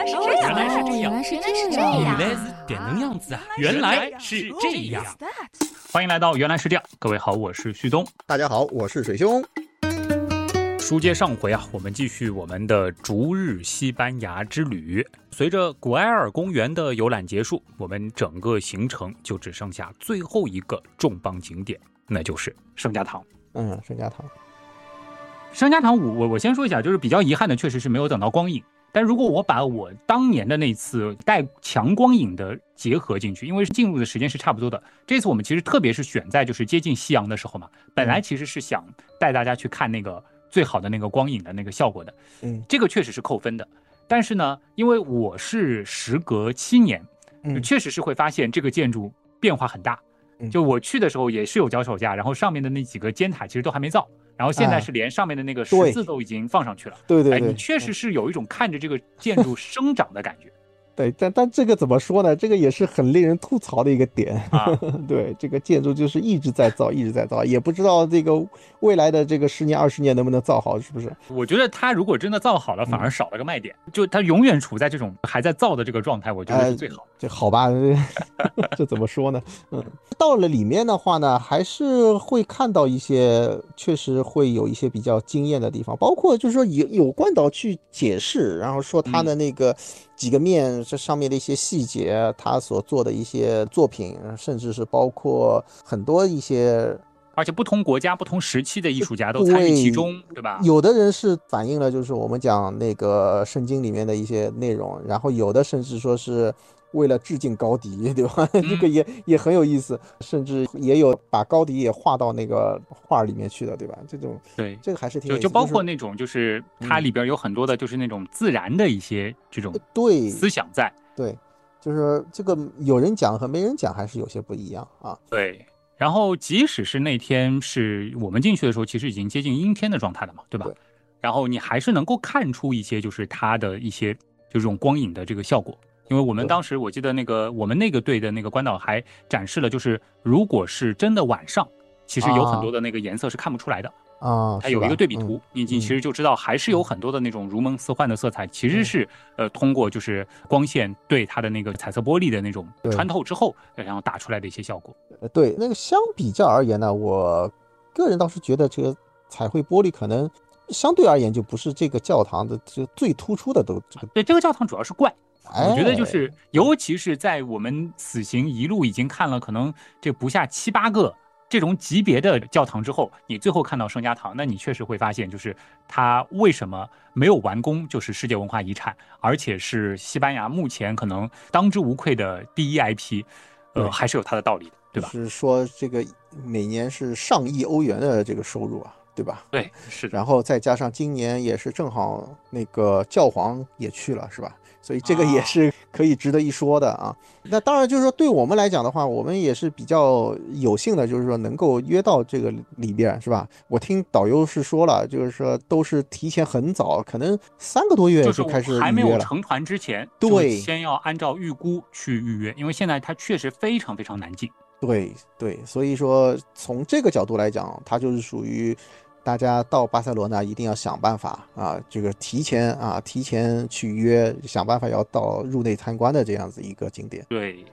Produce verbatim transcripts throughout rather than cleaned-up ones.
来是这样， 原来是这样， 原来是这样， 原来是点能样子啊！原来是这样。欢迎来到原来是这样，各位好，我是旭东。 大家好，我是水兄。 书接上回啊，我们继续我们的逐日西班牙之旅。随着古埃尔公园的游览结束，我们整个行程就只剩下最后一个重磅景点，那就是圣家堂。 嗯，圣家堂。 圣家堂我我先说一下，就是比较遗憾的，确实是没有等到光影。但如果我把我当年的那次带强光影的结合进去，因为进入的时间是差不多的，这次我们其实特别是选在就是接近夕阳的时候嘛，本来其实是想带大家去看那个最好的那个光影的那个效果的，嗯，这个确实是扣分的。但是呢，因为我是时隔七年，嗯，确实是会发现这个建筑变化很大。就我去的时候也是有脚手架，然后上面的那几个尖塔其实都还没造。然后现在是连上面的那个十字都已经放上去了， 对对对， 你确实是有一种看着这个建筑生长的感觉。 对，但但这个怎么说呢？这个也是很令人吐槽的一个点啊。对，这个建筑就是一直在造，一直在造，也不知道这个未来的这个十年、二十年能不能造好，是不是？ 我觉得它如果真的造好了，反而少了个卖点，嗯、就它永远处在这种还在造的这个状态，我觉得是最好。呃、 这好吧，这怎么说呢？嗯，到了里面的话呢，还是会看到一些确实会有一些比较惊艳的地方，包括就是说有有关导去解释，然后说他的那个。嗯几个面这上面的一些细节，他所做的一些作品，甚至是包括很多一些， 而且不同国家、不同时期的艺术家都参与其中，对吧？ 有的人是反映了就是我们讲那个圣经里面的一些内容，然后有的甚至说是为了致敬高迪，对吧？嗯、这个也也很有意思，甚至也有把高迪也画到那个画里面去的，对吧？这种对， 这个还是挺有意思就就包括那种就是它里边有很多的就是那种自然的一些这种对思想在， 对，对就是这个有人讲和没人讲还是有些不一样啊。 对，然后即使是那天是我们进去的时候，其实已经接近阴天的状态了嘛，对吧？对，然后你还是能够看出一些就是它的一些就这种光影的这个效果。因为我们当时我记得那个我们那个队的那个关导还展示了，就是如果是真的晚上，其实有很多的那个颜色是看不出来的啊， 它有一个对比图，嗯、你其实就知道还是有很多的那种如梦似幻的色彩，嗯、其实是呃通过就是光线对它的那个彩色玻璃的那种穿透之后，然后打出来的一些效果。 对，那个相比较而言呢，我个人倒是觉得这个彩绘玻璃可能相对而言就不是这个教堂的这最突出的都这个。 对，这个教堂主要是怪。我觉得就是，尤其是在我们此行一路已经看了可能这不下七八个这种级别的教堂之后，你最后看到圣家堂，那你确实会发现，就是它为什么没有完工，就是世界文化遗产，而且是西班牙目前可能当之无愧的第一 I P， 呃，还是有它的道理的，对吧？ 就是说这个每年是上亿欧元的这个收入啊。对吧？ 对，是的。 然后再加上今年也是正好那个教皇也去了，是吧？所以这个也是可以值得一说的啊。那当然就是说，对我们来讲的话，我们也是比较有幸的，就是说能够约到这个里边，是吧？我听导游是说了，就是说都是提前很早，可能三个多月就开始预约了。 还没有成团之前， 对， 先要按照预估去预约，因为现在它确实非常非常难进。 对对，所以说从这个角度来讲，它就是属于大家到巴塞罗那一定要想办法啊，这个提前啊，提前去约，想办法要到入内参观的这样子一个景点。 对，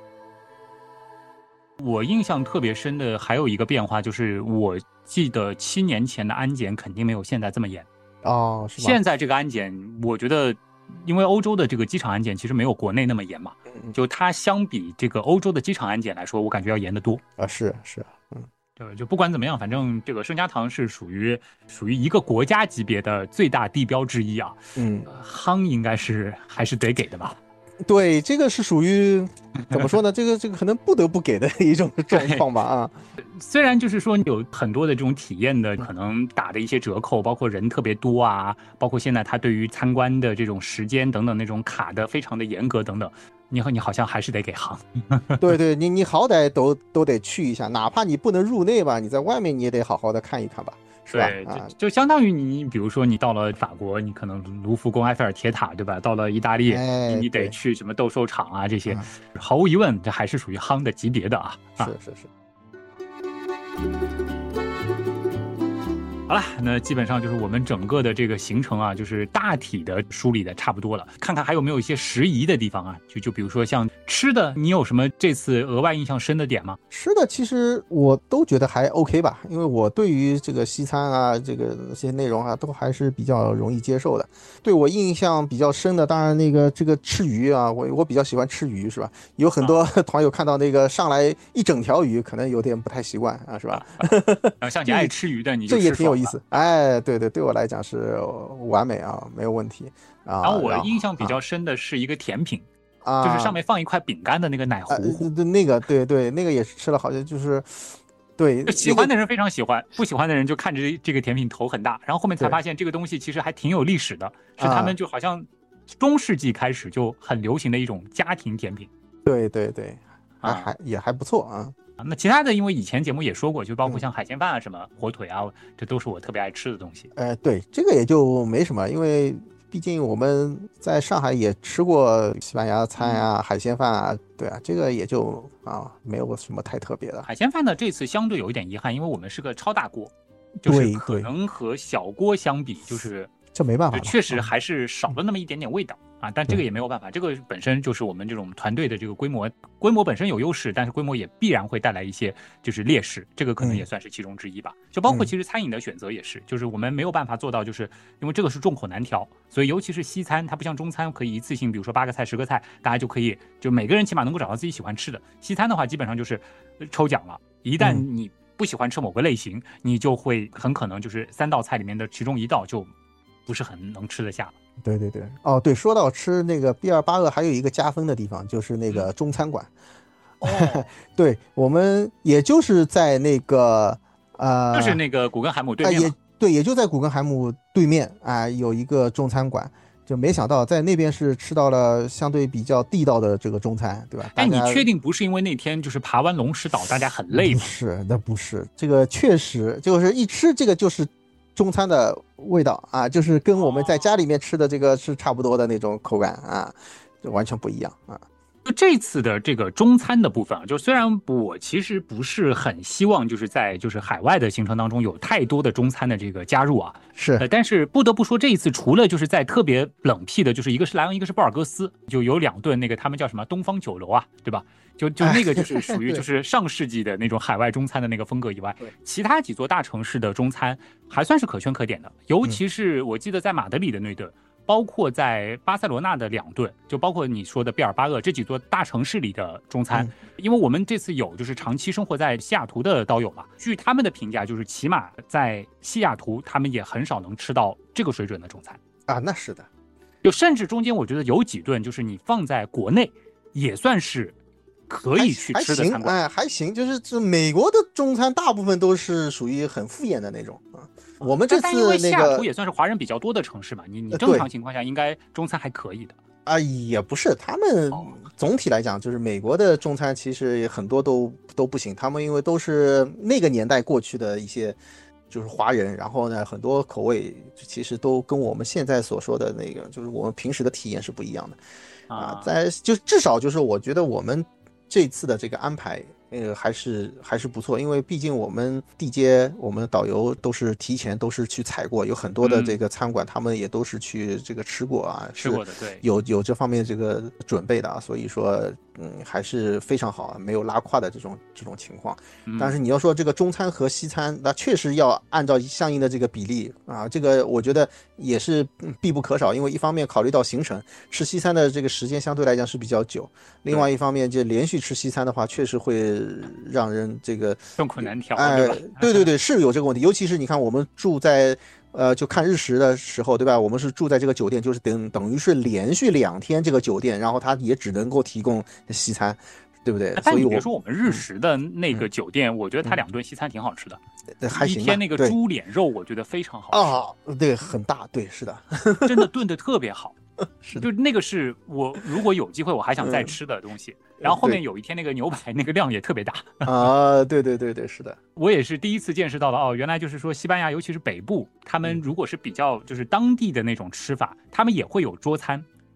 我印象特别深的还有一个变化，就是我记得七年前的安检肯定没有现在这么严哦，是吗？ 现在这个安检，我觉得。因为欧洲的这个机场安检其实没有国内那么严嘛，就它相比这个欧洲的机场安检来说，我感觉要严得多啊。是是，嗯， 对，就不管怎么样，反正这个圣家堂是属于属于一个国家级别的最大地标之一啊。 嗯， 夯应该是还是得给的吧。 对，这个是属于怎么说呢？这个这个可能不得不给的一种状况吧啊。 虽然就是说有很多的这种体验的可能打的一些折扣，包括人特别多啊，包括现在他对于参观的这种时间等等那种卡的非常的严格等等，你和你好像还是得给行。 对对，你你好歹都都得去一下，哪怕你不能入内吧，你在外面你也得好好的看一看吧。 对，就就相当于你，比如说你到了法国，你可能卢浮宫、埃菲尔铁塔，对吧？到了意大利， 哎、 你得去什么斗兽场啊，这些，嗯、毫无疑问，这还是属于夯的级别的啊。 是是是。 好了，那基本上就是我们整个的这个行程啊，就是大体的梳理的差不多了。看看还有没有一些时宜的地方啊，就就比如说像吃的，你有什么这次额外印象深的点吗？ 吃的其实我都觉得还 OK 吧，因为我对于这个西餐啊，这个这些内容啊，都还是比较容易接受的。对我印象比较深的，当然那个这个吃鱼啊，我我比较喜欢吃鱼，是吧？有很多团友看到那个上来一整条鱼，可能有点不太习惯啊，是吧？ 啊，像你爱吃鱼的，你就这也挺有意思。哎，对对，对我来讲是完美啊，没有问题啊。 然后我印象比较深的是一个甜品。 啊， 就是上面放一块饼干的那个奶糊糊， 呃、那个对对，那个也是吃了，好像就是对喜欢的人非常喜欢，不喜欢的人就看着这个甜品头很大，然后后面才发现这个东西其实还挺有历史的，是他们就好像中世纪开始就很流行的一种家庭甜品。 对对对，还、啊、还也还不错啊。 那其他的，因为以前节目也说过，就包括像海鲜饭啊、什么火腿啊，这都是我特别爱吃的东西。 呃，对，这个也就没什么，因为毕竟我们在上海也吃过西班牙餐啊、嗯、海鲜饭啊，对啊，这个也就啊没有什么太特别的。 海鲜饭呢，这次相对有一点遗憾，因为我们是个超大锅，就是可能和小锅相比，就是这没办法， 确实还是少了那么一点点味道。啊，但这个也没有办法，这个本身就是我们这种团队的这个规模，规模本身有优势，但是规模也必然会带来一些就是劣势，这个可能也算是其中之一吧。嗯、就包括其实餐饮的选择也是，就是我们没有办法做到，就是因为这个是众口难调，所以尤其是西餐，它不像中餐可以一次性，比如说八个菜、十个菜，大家就可以就每个人起码能够找到自己喜欢吃的。西餐的话，基本上就是抽奖了，一旦你不喜欢吃某个类型，你就会很可能就是三道菜里面的其中一道就不是很能吃得下了。 对对对，哦对，说到吃那个毕尔巴鄂，还有一个加分的地方就是那个中餐馆。 哦， 对，我们也就是在那个呃， 就是那个古根海姆对面、 呃，也对，也就在古根海姆对面啊、呃，有一个中餐馆。就没想到在那边是吃到了相对比较地道的这个中餐，对吧？ 哎，你确定不是因为那天就是爬完龙石岛大家很累吗？ 不是，那不是，这个确实就是一吃这个就是中餐的味道啊，就是跟我们在家里面吃的这个是差不多的那种口感啊，就完全不一样啊。 就这次的这个中餐的部分啊，就虽然我其实不是很希望就是在就是海外的行程当中有太多的中餐的这个加入啊， 是， 呃，但是不得不说这一次除了就是在特别冷僻的，就是一个是莱昂，一个是布尔戈斯，就有两顿那个他们叫什么东方酒楼啊，对吧？就就那个就是属于就是上世纪的那种海外中餐的那个风格以外，其他几座大城市的中餐还算是可圈可点的，尤其是我记得在马德里的那顿。包括在巴塞罗那的两顿，就包括你说的毕尔巴鄂这几座大城市里的中餐，嗯、因为我们这次有就是长期生活在西雅图的刀友嘛，据他们的评价，就是起码在西雅图，他们也很少能吃到这个水准的中餐啊。那是的， 就甚至中间我觉得有几顿，就是你放在国内也算是可以去吃的餐馆， 哎，还行，就是这美国的中餐大部分都是属于很敷衍的那种啊。我们这次那个西雅图也算是华人比较多的城市嘛，你你正常情况下应该中餐还可以的啊，也不是，他们总体来讲就是美国的中餐其实很多都都不行，他们因为都是那个年代过去的一些就是华人，然后呢很多口味其实都跟我们现在所说的那个就是我们平时的体验是不一样的啊，在就至少就是我觉得我们这次的这个安排。呃，还是还是不错，因为毕竟我们地接我们的导游都是提前都是去踩过，有很多的这个餐馆，嗯、他们也都是去这个吃过啊， 吃过的，对， 有有这方面这个准备的啊，所以说嗯还是非常好，没有拉胯的这种这种情况。 嗯、 但是你要说这个中餐和西餐，那确实要按照相应的这个比例啊，这个我觉得也是必不可少，因为一方面考虑到行程，吃西餐的这个时间相对来讲是比较久，另外一方面就连续吃西餐的话，确实会让人这个众口难调， 哎，对对对，是有这个问题。尤其是你看，我们住在呃，就看日食的时候，对吧？我们是住在这个酒店，就是等等于是连续两天这个酒店，然后它也只能够提供西餐，对不对？ 但你别说我们日食的那个酒店，嗯、我觉得它两顿西餐挺好吃的， 嗯、还行。 一天那个猪脸肉，我觉得非常好吃啊，对，很大，对，是的， 真的炖的特别好。 是就那个是我如果有机会我还想再吃的东西，嗯、然后后面有一天那个牛排那个量也特别大啊，对对对对，是的， 我也是第一次见识到了哦，原来就是说西班牙尤其是北部，他们如果是比较就是当地的那种吃法，他们也会有桌餐，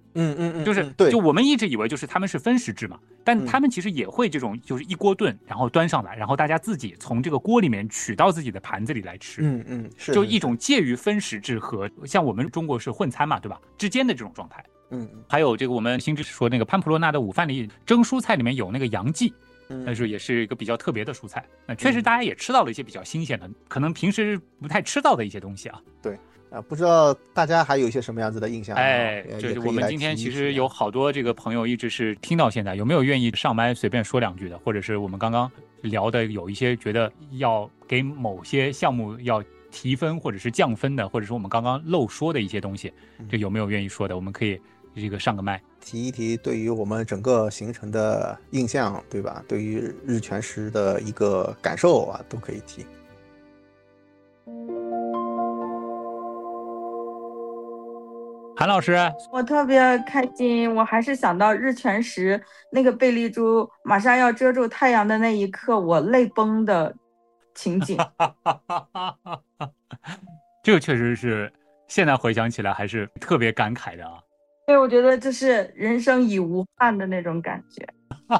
嗯嗯嗯， 就是对， 就我们一直以为就是他们是分食制嘛，但嗯他们其实也会这种就是一锅炖，然后端上来，然后大家自己从这个锅里面取到自己的盘子里来吃。 嗯嗯，是就一种介于分食制和像我们中国是混餐嘛，对吧？之间的这种状态。 嗯， 还有这个我们新知说那个潘普洛纳的午饭里蒸蔬菜里面有那个洋蓟，但是也是一个比较特别的蔬菜。那确实大家也吃到了一些比较新鲜的，可能平时不太吃到的一些东西啊。 对啊，不知道大家还有一些什么样子的印象？ 哎，就是我们今天其实有好多这个朋友一直是听到现在，有没有愿意上麦随便说两句的，或者是我们刚刚聊的有一些觉得要给某些项目要提分或者是降分的，或者是我们刚刚漏说的一些东西，这有没有愿意说的？我们可以这个上个麦提一提对于我们整个行程的印象，对吧？对于日全食的一个感受啊，都可以提。 韩老师， 我特别开心，我还是想到日全食那个贝丽珠马上要遮住太阳的那一刻，我泪崩的情景。 这个确实是现在回想起来还是特别感慨的啊。 对，我觉得就是人生已无憾的那种感觉。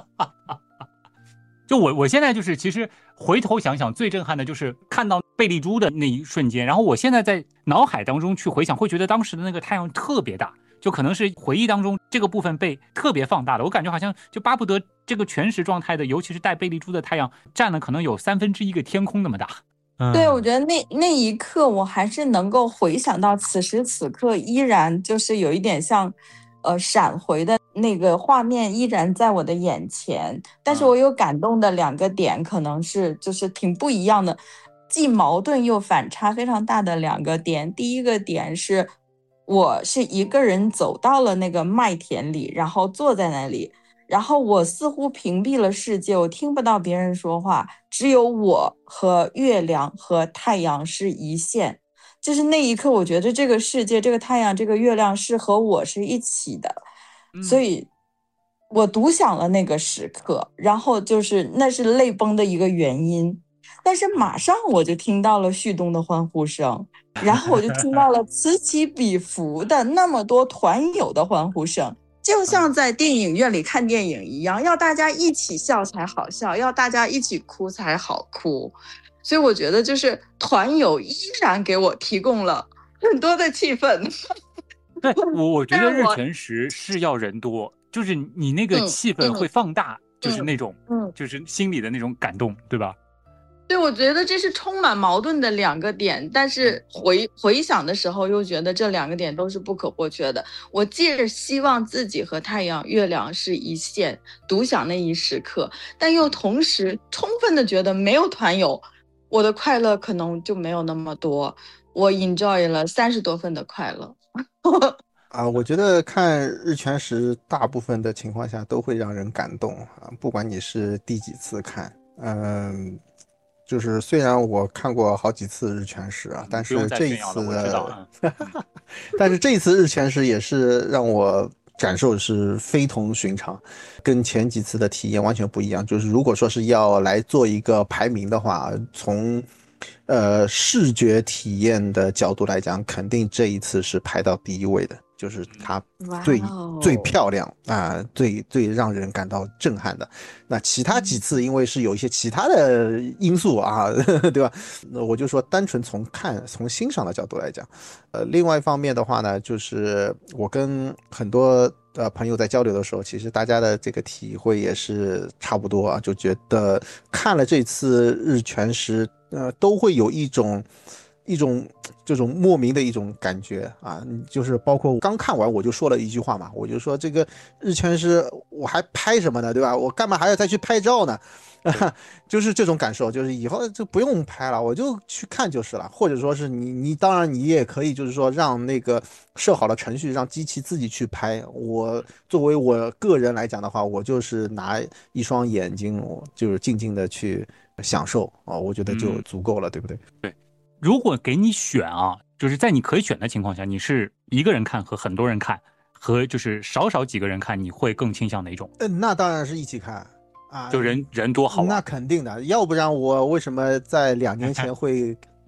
就我我现在就是其实回头想想，最震撼的就是看到贝丽珠的那一瞬间，然后我现在在脑海当中去回想，会觉得当时的那个太阳特别大，就可能是回忆当中这个部分被特别放大了。我感觉好像就巴不得这个全食状态的，尤其是带贝丽珠的太阳占了可能有三分之一个天空那么大。 嗯、对，我觉得那那一刻我还是能够回想到此时此刻，依然就是有一点像呃闪回的那个画面依然在我的眼前，但是我有感动的两个点可能是就是挺不一样的，既矛盾又反差非常大的两个点。第一个点是我是一个人走到了那个麦田里，然后坐在那里，然后我似乎屏蔽了世界，我听不到别人说话，只有我和月亮和太阳是一线。就是那一刻我觉得这个世界，这个太阳，这个月亮是和我是一起的，所以我独享了那个时刻，然后就是那是泪崩的一个原因。但是马上我就听到了旭东的欢呼声，然后我就听到了此起彼伏的那么多团友的欢呼声，就像在电影院里看电影一样，要大家一起笑才好笑，要大家一起哭才好哭。所以我觉得就是团友依然给我提供了很多的气氛。 对，我我觉得日全食是要人多，就是你那个气氛会放大，嗯、就是那种、嗯，就是心里的那种感动，对吧？ 对，我觉得这是充满矛盾的两个点，但是回回想的时候又觉得这两个点都是不可或缺的。我既是希望自己和太阳、月亮是一线，独享那一时刻，但又同时充分的觉得没有团友，我的快乐可能就没有那么多。我 enjoy 了三十多分的快乐。 啊，我觉得看日全食大部分的情况下都会让人感动啊，不管你是第几次看，嗯。就是虽然我看过好几次日全食啊，但是这一次的，但是这一次日全食也是让我感受是非同寻常，跟前几次的体验完全不一样。就是如果说是要来做一个排名的话，从呃视觉体验的角度来讲，肯定这一次是排到第一位的。就是它最、wow. 最漂亮啊、呃，最最让人感到震撼的。那其他几次因为是有一些其他的因素啊，对吧？那我就说单纯从看、从欣赏的角度来讲，呃，另外一方面的话呢，就是我跟很多呃朋友在交流的时候，其实大家的这个体会也是差不多啊，就觉得看了这次日全食，呃，都会有一种。一种这种莫名的一种感觉啊，就是包括刚看完我就说了一句话嘛，我就说这个日全食我还拍什么呢，对吧？我干嘛还要再去拍照呢？就是这种感受，就是以后就不用拍了，我就去看就是了。或者说是你你当然你也可以就是说让那个设好了程序，让机器自己去拍。我作为我个人来讲的话，我就是拿一双眼睛，我就是静静的去享受啊，我觉得就足够了，嗯、对不对？ 对。如果给你选啊，就是在你可以选的情况下，你是一个人看和很多人看，和就是少少几个人看，你会更倾向哪一种？ 嗯，那当然是一起看啊， 就人人多好玩。 那肯定的，要不然我为什么在两年前会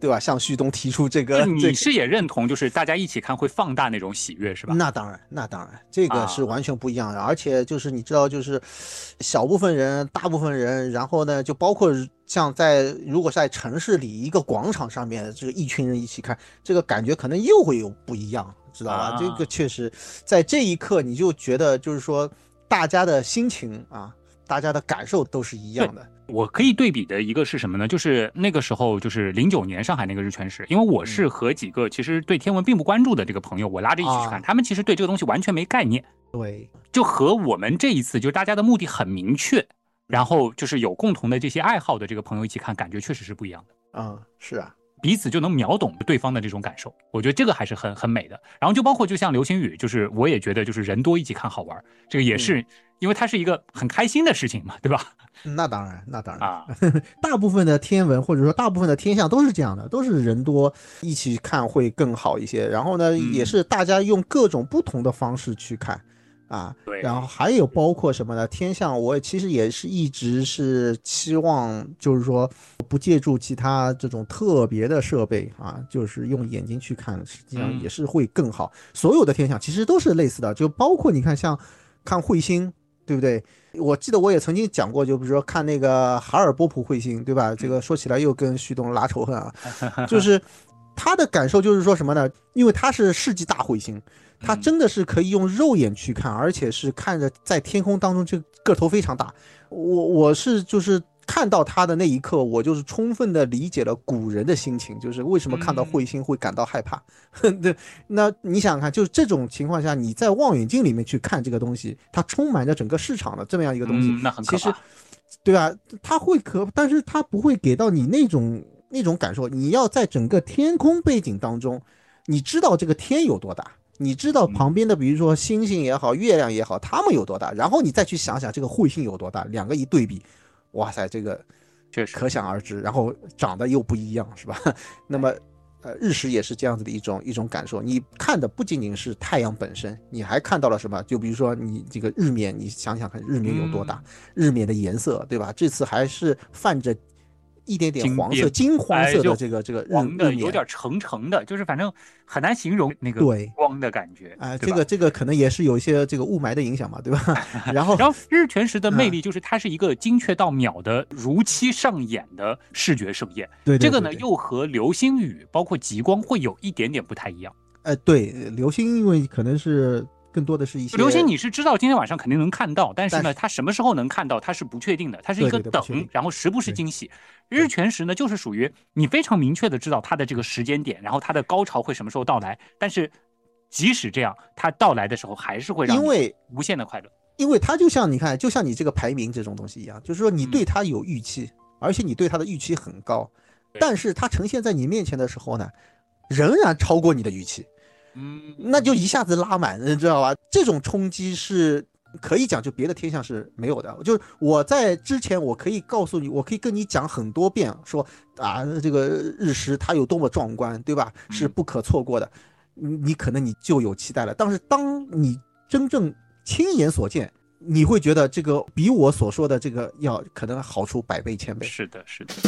对吧？向旭东提出这个， 你是也认同，就是大家一起看会放大那种喜悦，是吧？ 那当然，那当然，这个是完全不一样的。啊、而且就是你知道，就是小部分人、大部分人，然后呢，就包括像在如果在城市里一个广场上面，这个一群人一起看，这个感觉可能又会有不一样，知道吧？啊、这个确实在这一刻，你就觉得就是说，大家的心情啊，大家的感受都是一样的。 我可以对比的一个是什么呢？就是那个时候，就是零九年上海那个日全食，因为我是和几个其实对天文并不关注的这个朋友，我拉着一起去看，啊、他们其实对这个东西完全没概念。 对， 就和我们这一次，就是大家的目的很明确，然后就是有共同的这些爱好的这个朋友一起看，感觉确实是不一样的。 啊、嗯，是啊。 彼此就能秒懂对方的这种感受，我觉得这个还是很很美的。然后就包括就像流星雨，就是我也觉得就是人多一起看好玩，这个也是、嗯、因为它是一个很开心的事情嘛，对吧？ 那当然，那当然啊， 大部分的天文或者说大部分的天象都是这样的，都是人多一起看会更好一些。然后呢，嗯、也是大家用各种不同的方式去看。啊， 对， 然后还有包括什么呢？天象，我其实也是一直是期望，就是说不借助其他这种特别的设备啊，就是用眼睛去看，实际上也是会更好。嗯、所有的天象其实都是类似的，就包括你看像看彗星，对不对？我记得我也曾经讲过，就比如说看那个哈尔波普彗星，对吧？这个说起来又跟旭东拉仇恨啊，就是他的感受就是说什么呢？因为他是世纪大彗星。它真的是可以用肉眼去看，而且是看着在天空当中这个头非常大。我我是就是看到它的那一刻，我就是充分的理解了古人的心情，就是为什么看到彗星会感到害怕。嗯、对，那你想想看，就是这种情况下，你在望远镜里面去看这个东西，它充满着整个市场的这么样一个东西， 嗯、那很可怕。 其实，对吧？它会可，但是它不会给到你那种那种感受。你要在整个天空背景当中，你知道这个天有多大。你知道旁边的比如说星星也好月亮也好它们有多大，然后你再去想想这个彗星有多大，两个一对比，哇塞，这个确实可想而知，然后长得又不一样，是吧？那么呃，日食也是这样子的一种一种感受，你看的不仅仅是太阳本身，你还看到了什么？就比如说你这个日冕，你想想看日冕有多大，嗯、日冕的颜色，对吧？这次还是泛着一点点黄色、金黄色的这个、哎、这个日黄的，有点橙橙的，就是反正很难形容那个光的感觉。 哎、呃，这个这个可能也是有一些这个雾霾的影响嘛，对吧？然后， 然后日全食的魅力就是它是一个精确到秒的、如期上演的视觉盛宴。 对, 对, 对, 对， 这个呢又和流星雨包括极光会有一点点不太一样。 呃，对，流星因为可能是。更多的是一些流星，你是知道今天晚上肯定能看到，但是呢，它什么时候能看到，它是不确定的，它是一个等， 对对对， 然后时不时惊喜。日全食呢，就是属于你非常明确的知道它的这个时间点，然后它的高潮会什么时候到来，但是即使这样，它到来的时候还是会让你无限的快乐。 因为它就像你看，就像你这个排名这种东西一样，就是说你对它有预期，嗯、而且你对它的预期很高，但是它呈现在你面前的时候呢，仍然超过你的预期。 嗯， 那就一下子拉满，你知道吧？这种冲击是可以讲，就别的天象是没有的。就是我在之前，我可以告诉你，我可以跟你讲很多遍，说啊，这个日食它有多么壮观，对吧？是不可错过的。你你可能你就有期待了，但是当你真正亲眼所见，你会觉得这个比我所说的这个要可能好出百倍千倍。 是的，是的。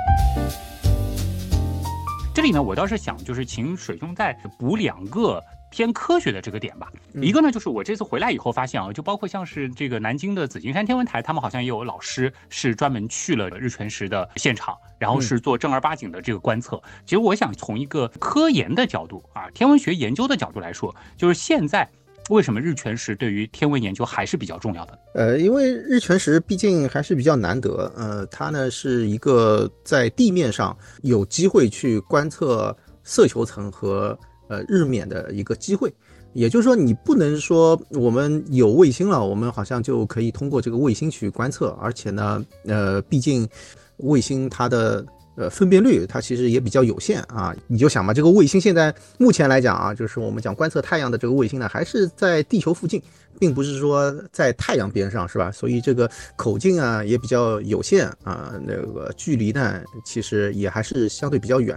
这里呢，我倒是想就是请水兄再补两个偏科学的这个点吧。 嗯、 一个呢，就是我这次回来以后发现啊，就包括像是这个南京的紫金山天文台，他们好像也有老师是专门去了日全食的现场，然后是做正儿八经的这个观测。嗯、其实我想从一个科研的角度啊，天文学研究的角度来说，就是现在。为什么日全食对于天文研究还是比较重要的？ 呃，因为日全食毕竟还是比较难得，呃，它呢是一个在地面上有机会去观测色球层和呃日冕的一个机会。也就是说，你不能说我们有卫星了，我们好像就可以通过这个卫星去观测，而且呢，呃，毕竟卫星它的。呃，分辨率它其实也比较有限啊，你就想嘛，这个卫星现在目前来讲啊，就是我们讲观测太阳的这个卫星呢，还是在地球附近，并不是说在太阳边上，是吧？所以这个口径啊也比较有限啊，那个距离呢其实也还是相对比较远。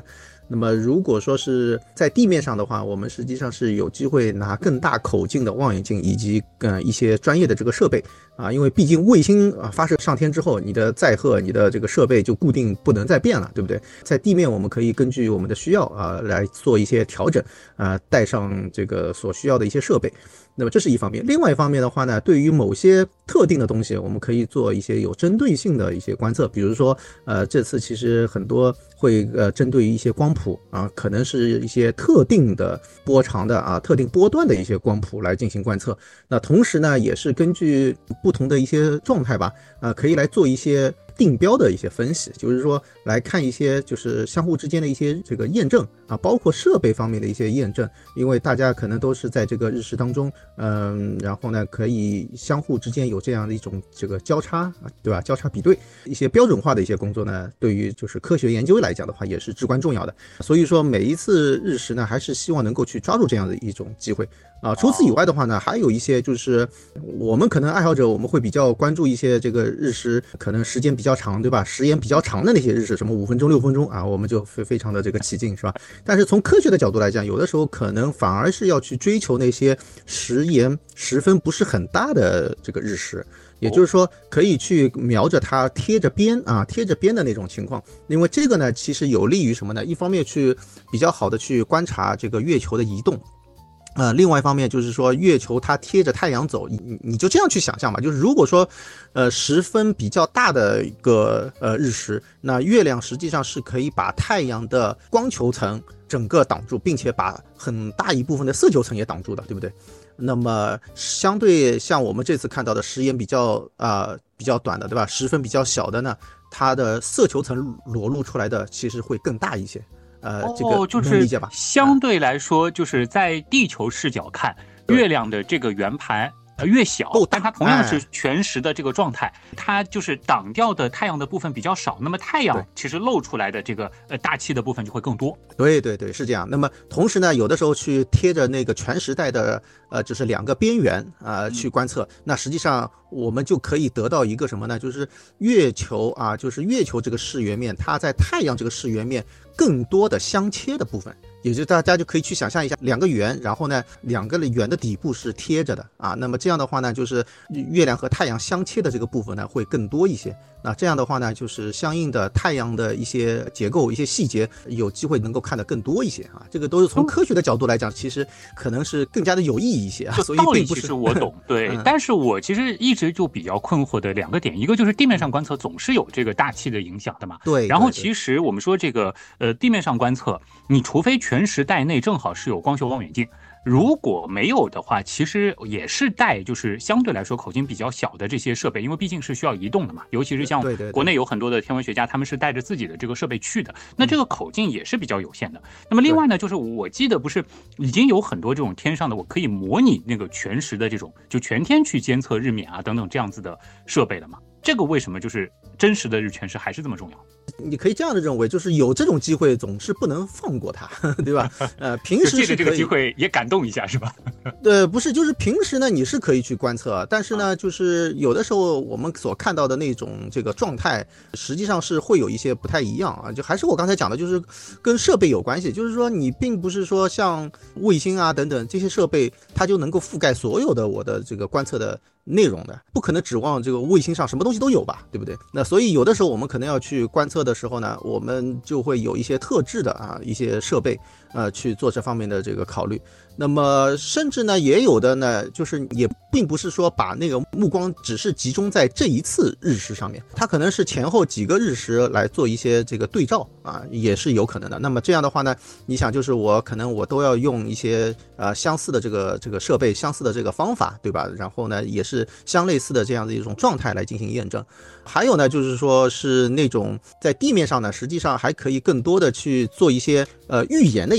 那么如果说是在地面上的话，我们实际上是有机会拿更大口径的望远镜以及呃一些专业的这个设备啊，因为毕竟卫星啊发射上天之后，你的载荷、你的这个设备就固定不能再变了，对不对？在地面我们可以根据我们的需要啊来做一些调整啊，带上这个所需要的一些设备。那么这是一方面，另外一方面的话呢，对于某些特定的东西，我们可以做一些有针对性的一些观测，比如说，呃，这次其实很多会呃针对于一些光谱啊，可能是一些特定的波长的啊、特定波段的一些光谱来进行观测。那同时呢，也是根据不同的一些状态吧，啊，可以来做一些定标的一些分析，就是说来看一些就是相互之间的一些这个验证啊，包括设备方面的一些验证，因为大家可能都是在这个日食当中，嗯，然后呢可以相互之间有这样的一种这个交叉啊，对吧？交叉比对一些标准化的一些工作呢，对于就是科学研究来讲的话，也是至关重要的。所以说每一次日食呢，还是希望能够去抓住这样的一种机会啊。除此以外的话呢，还有一些就是我们可能爱好者我们会比较关注一些这个日食可能时间比较长，对吧？时延比较长的那些日食，什么五分钟、六分钟啊，我们就非非常的这个起劲，是吧？但是从科学的角度来讲，有的时候可能反而是要去追求那些时延十分不是很大的这个日食，也就是说可以去瞄着它贴着边啊，贴着边的那种情况。因为这个呢，其实有利于什么呢？一方面去比较好的去观察这个月球的移动。呃，另外一方面就是说，月球它贴着太阳走，你你就这样去想象吧。就是如果说，呃，十分比较大的一个呃日食，那月亮实际上是可以把太阳的光球层整个挡住，并且把很大一部分的色球层也挡住的，对不对？那么相对像我们这次看到的时延比较啊、呃、比较短的，对吧？十分比较小的呢，它的色球层裸露出来的其实会更大一些。呃，这个能理解吧？ 相对来说，就是在地球视角看，月亮的这个圆盘呃越小，但它同样是全食的这个状态，哎、它就是挡掉的太阳的部分比较少，那么太阳其实露出来的这个呃大气的部分就会更多。 对对对，是这样。那么同时呢，有的时候去贴着那个全时带的呃，就是两个边缘啊、呃、去观测，那实际上我们就可以得到一个什么呢？就是月球啊，就是月球这个视圆面，它在太阳这个视圆面更多的相切的部分。也就大家就可以去想象一下，两个圆，然后呢，两个圆的底部是贴着的啊。那么这样的话呢，就是月亮和太阳相切的这个部分呢会更多一些。那这样的话呢，就是相应的太阳的一些结构、一些细节，有机会能够看得更多一些啊。这个都是从科学的角度来讲，其实可能是更加的有意义一些啊。所以并不是。 其实我懂，对、嗯，但是我其实一直就比较困惑的两个点，一个就是地面上观测总是有这个大气的影响的嘛， 对。 然后其实我们说这个呃地面上观测，你除非全时带内正好是有光学望远镜。如果没有的话，其实也是带就是相对来说口径比较小的这些设备，因为毕竟是需要移动的嘛，尤其是像国内有很多的天文学家，他们是带着自己的这个设备去的，那这个口径也是比较有限的。那么另外呢，就是我记得不是已经有很多这种天上的我可以模拟那个全时的这种就全天去监测日冕啊等等这样子的设备了嘛？这个为什么就是真实的日全食还是这么重要？ 你可以这样的认为，就是有这种机会总是不能放过它，对吧？呃，平时是可以借着这个机会也感动一下，是吧？ 对，不是，就是平时呢你是可以去观测，但是呢，就是有的时候我们所看到的那种这个状态，实际上是会有一些不太一样啊。就还是我刚才讲的，就是跟设备有关系，就是说你并不是说像卫星啊等等这些设备，它就能够覆盖所有的我的这个观测的内容的，不可能指望这个卫星上什么东西都有吧，对不对？那所以有的时候我们可能要去观测的时候呢，我们就会有一些特制的啊一些设备，呃去做这方面的这个考虑。那么甚至呢也有的呢，就是也并不是说把那个目光只是集中在这一次日食上面，它可能是前后几个日食来做一些这个对照啊，也是有可能的。那么这样的话呢，你想就是我可能我都要用一些呃相似的这个这个设备，相似的这个方法，对吧？然后呢也是相类似的这样的一种状态来进行验证。还有呢就是说是那种在地面上呢，实际上还可以更多的去做一些呃预言的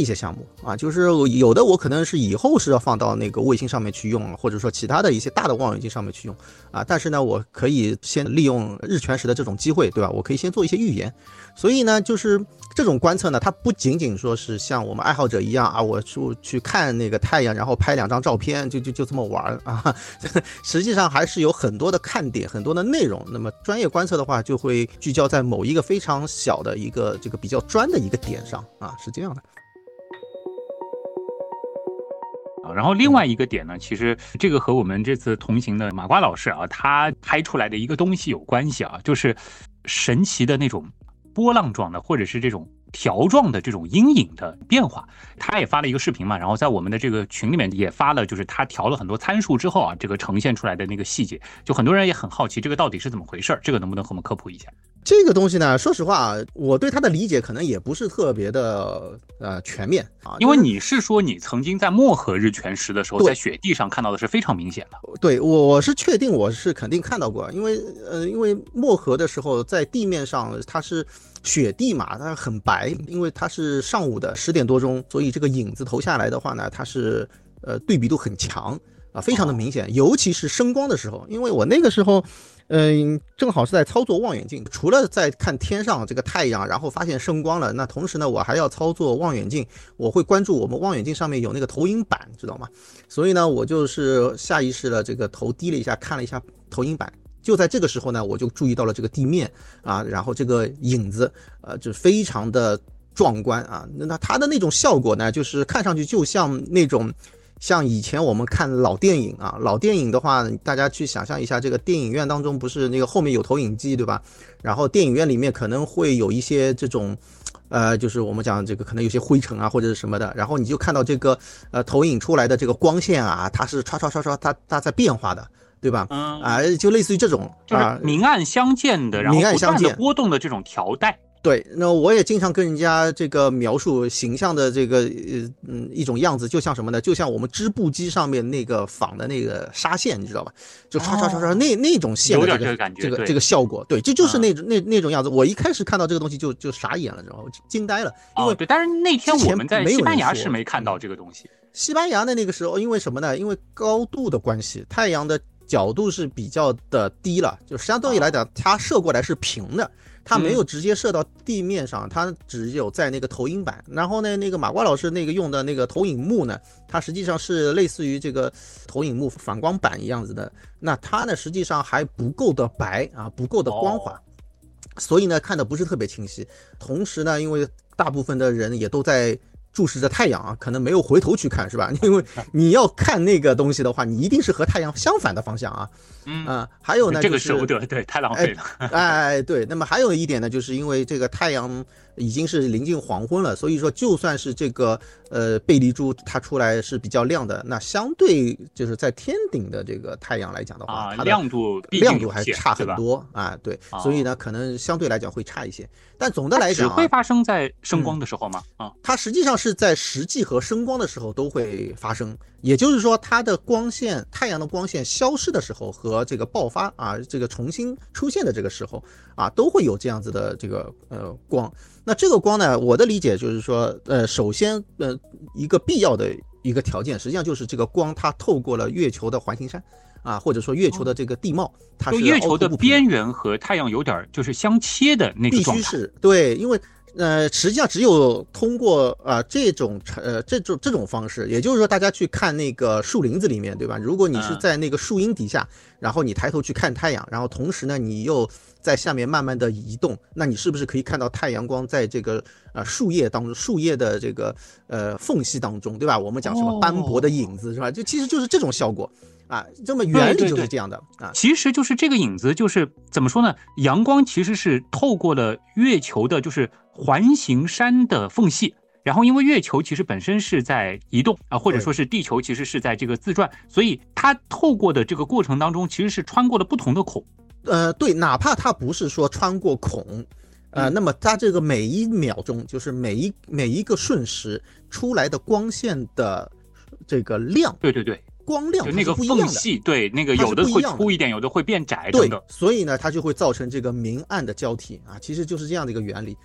一些项目啊，就是有的我可能是以后是要放到那个卫星上面去用，或者说其他的一些大的望远镜上面去用啊，但是呢，我可以先利用日全食的这种机会，对吧？我可以先做一些预言。所以呢，就是这种观测呢，它不仅仅说是像我们爱好者一样啊，我就去看那个太阳，然后拍两张照片，就就就这么玩啊。实际上还是有很多的看点，很多的内容。那么专业观测的话，就会聚焦在某一个非常小的一个这个比较专的一个点上啊，是这样的。 然后另外一个点呢，其实这个和我们这次同行的马瓜老师啊，他拍出来的一个东西有关系啊，就是神奇的那种波浪状的，或者是这种条状的这种阴影的变化。他也发了一个视频嘛，然后在我们的这个群里面也发了，就是他调了很多参数之后啊，这个呈现出来的那个细节，就很多人也很好奇这个到底是怎么回事，这个能不能和我们科普一下？ 这个东西呢，说实话，我对它的理解可能也不是特别的呃全面啊， 因为你是说你曾经在漠河日全食的时候，在雪地上看到的是非常明显的。 对，我是确定，我是肯定看到过，因为呃，因为漠河的时候在地面上它是雪地嘛，它很白，因为它是上午的十点多钟，所以这个影子投下来的话呢，它是呃对比度很强啊，非常的明显，尤其是升光的时候，因为我那个时候。嗯，正好是在操作望远镜，除了在看天上这个太阳，然后发现升光了，那同时呢，我还要操作望远镜，我会关注我们望远镜上面有那个投影板，知道吗？所以呢，我就是下意识的这个头低了一下，看了一下投影板。就在这个时候呢，我就注意到了这个地面啊，然后这个影子，呃，就非常的壮观啊。那它的那种效果呢，就是看上去就像那种。像以前我们看老电影啊，老电影的话，大家去想象一下，这个电影院当中不是那个后面有投影机，对吧？然后电影院里面可能会有一些这种，呃，就是我们讲这个可能有些灰尘啊或者是什么的，然后你就看到这个呃投影出来的这个光线啊，它是唰唰唰唰，它它在变化的，对吧？ 嗯啊，就类似于这种， 就是明暗相间的，然后不断的波动的这种条带。 对，那我也经常跟人家这个描述形象的这个呃嗯一种样子，就像什么呢？就像我们织布机上面那个纺的那个纱线，你知道吧？就唰唰唰唰那那种线的这个这个这个效果，对，这就是那种那那种样子。我一开始看到这个东西就就傻眼了，然后惊呆了。因为对，但是那天我们在西班牙是没看到这个东西。 西班牙的那个时候，因为什么呢？因为高度的关系，太阳的角度是比较的低了，就相对于来讲，它射过来是平的。它没有直接射到地面上，它只有在那个投影板。然后呢，那个马瓜老师那个用的那个投影幕呢，它实际上是类似于这个投影幕反光板一样子的。那它呢，实际上还不够的白啊，不够的光滑，所以呢，看的不是特别清晰。同时呢，因为大部分的人也都在注视着太阳啊，可能没有回头去看，是吧？因为你要看那个东西的话，你一定是和太阳相反的方向啊。 嗯啊、呃，还有呢， 这个舍不得，对，太浪费了。 哎，哎，对。那么还有一点呢，就是因为这个太阳已经是临近黄昏了，所以说就算是这个呃贝利珠它出来是比较亮的，那相对就是在天顶的这个太阳来讲的话， 啊、 它的亮度亮度还差很多啊。对，所以呢，可能相对来讲会差一些。但总的来讲、啊， 只会发生在升光的时候吗？啊、嗯， 它实际上是在实际和升光的时候都会发生。也就是说，它的光线，太阳的光线消失的时候和这个爆发啊，这个重新出现的这个时候啊，都会有这样子的这个呃光。那这个光呢，我的理解就是说，呃，首先呃一个必要的一个条件，实际上就是这个光它透过了月球的环形山啊，或者说月球的这个地貌，它是月球的边缘和太阳有点就是相切的那个状态。 必须是对，因为。呃，实际上只有通过啊、呃、这种呃这种这种方式，也就是说，大家去看那个树林子里面，对吧？如果你是在那个树荫底下，嗯、然后你抬头去看太阳，然后同时呢，你又在下面慢慢的移动，那你是不是可以看到太阳光在这个呃树叶当中，树叶的这个呃缝隙当中，对吧？我们讲什么斑驳的影子，是吧？就其实就是这种效果。啊，这么原理就是这样的。 对对对啊，其实就是这个影子，就是怎么说呢？阳光其实是透过了月球的，就是环形山的缝隙，然后因为月球其实本身是在移动啊，或者说是地球其实是在这个自转，所以它透过的这个过程当中，其实是穿过了不同的孔。 呃，对，哪怕它不是说穿过孔。呃，那么它这个每一秒钟，就是每一每一个瞬时出来的光线的这个量， 对对对。 光亮就那个缝隙，对，那个有的会粗一点，有的会变窄等等。 对，所以呢，它就会造成这个明暗的交替啊，其实就是这样的一个原理。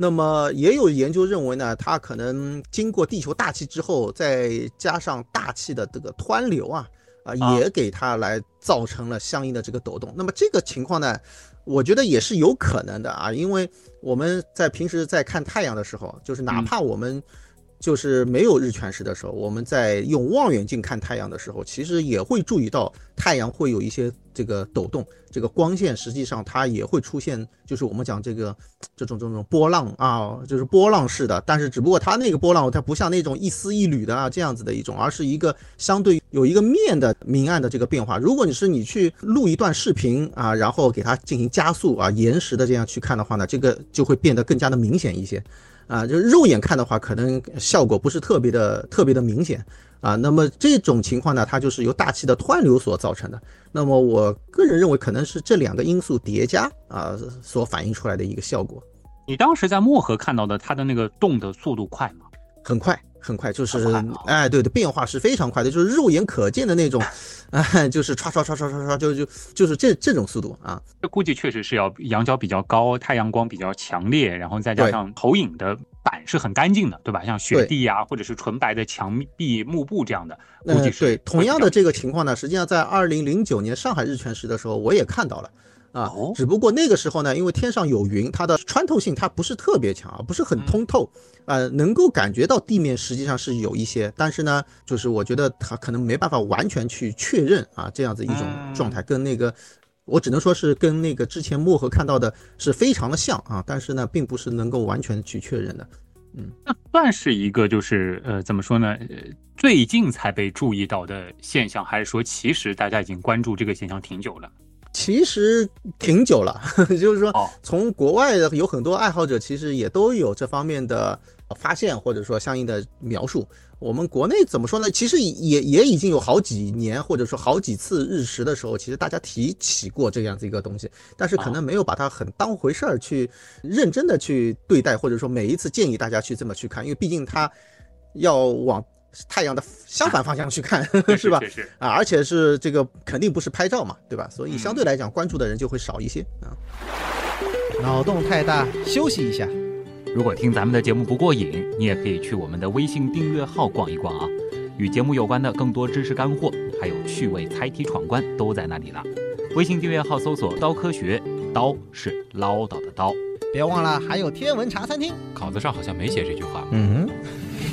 那么也有研究认为呢，它可能经过地球大气之后，再加上大气的这个湍流啊，啊，也给它来造成了相应的这个抖动。那么这个情况呢，我觉得也是有可能的啊，因为我们在平时在看太阳的时候，就是哪怕我们就是没有日全食的时候，我们在用望远镜看太阳的时候，其实也会注意到太阳会有一些这个抖动，这个光线实际上它也会出现，就是我们讲这个这种这种波浪啊，就是波浪式的，但是只不过它那个波浪它不像那种一丝一缕的啊这样子的一种，而是一个相对有一个面的明暗的这个变化。如果你是你去录一段视频啊，然后给它进行加速啊延时的这样去看的话呢，这个就会变得更加的明显一些。啊，就是肉眼看的话，可能效果不是特别的特别的明显啊。那么这种情况呢，它就是由大气的湍流所造成的。那么我个人认为，可能是这两个因素叠加啊所反映出来的一个效果。 你当时在漠河看到的它的那个动的速度快吗？ 很快。很快，就是哎，对的，变化是非常快的，就是肉眼可见的那种，哎，就是唰唰唰唰唰唰，就就就是这这种速度啊。 这估计确实是要仰角比较高，太阳光比较强烈，然后再加上投影的板是很干净的，对吧？像雪地啊，或者是纯白的墙壁、幕布这样的，估计是、 呃。对，同样的这个情况呢，实际上在二零零九年上海日全食的时候，我也看到了。啊，只不过那个时候呢，因为天上有云，它的穿透性它不是特别强，不是很通透，呃，能够感觉到地面实际上是有一些，但是呢，就是我觉得它可能没办法完全去确认啊，这样子一种状态，跟那个我只能说是跟那个之前漠河看到的是非常的像啊，但是呢，并不是能够完全去确认的。嗯， 那算是一个就是呃怎么说呢，呃最近才被注意到的现象，还是说其实大家已经关注这个现象挺久了？ 其实挺久了，就是说从国外的有很多爱好者其实也都有这方面的发现或者说相应的描述。我们国内怎么说呢，其实也也已经有好几年或者说好几次日食的时候，其实大家提起过这样子一个东西，但是可能没有把它很当回事儿去认真的去对待，或者说每一次建议大家去这么去看，因为毕竟它要往太阳的相反方向去看，是吧？ 是是啊，而且是这个肯定不是拍照嘛，对吧？所以相对来讲，关注的人就会少一些啊。 脑洞太大，休息一下。 如果听咱们的节目不过瘾，你也可以去我们的微信订阅号逛一逛啊，与节目有关的更多知识干货，还有趣味猜题闯关都在那里了。微信订阅号搜索“刀科学”，刀是唠叨的刀。 别忘了还有天文茶餐厅， 稿子上好像没写这句话。 嗯哼。